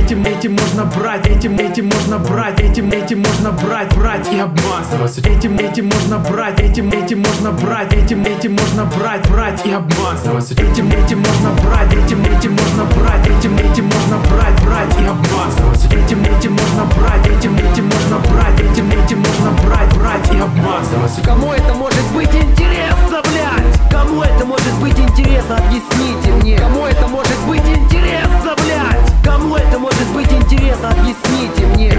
этим можно брать, этим можно брать, этим можно брать и обмазываться. Этим можно брать, этим можно брать, этим можно брать и обмазываться. Этим можно брать, этим можно брать, этим можно брать и обмазываться. Этим можно брать, этим можно брать, этим можно брать и обмазываться. Кому это может быть интересно, блядь? Кому это может быть интересно, объясните мне. Кому это может быть интересно, блядь? Кому это может быть интересно, объясните мне.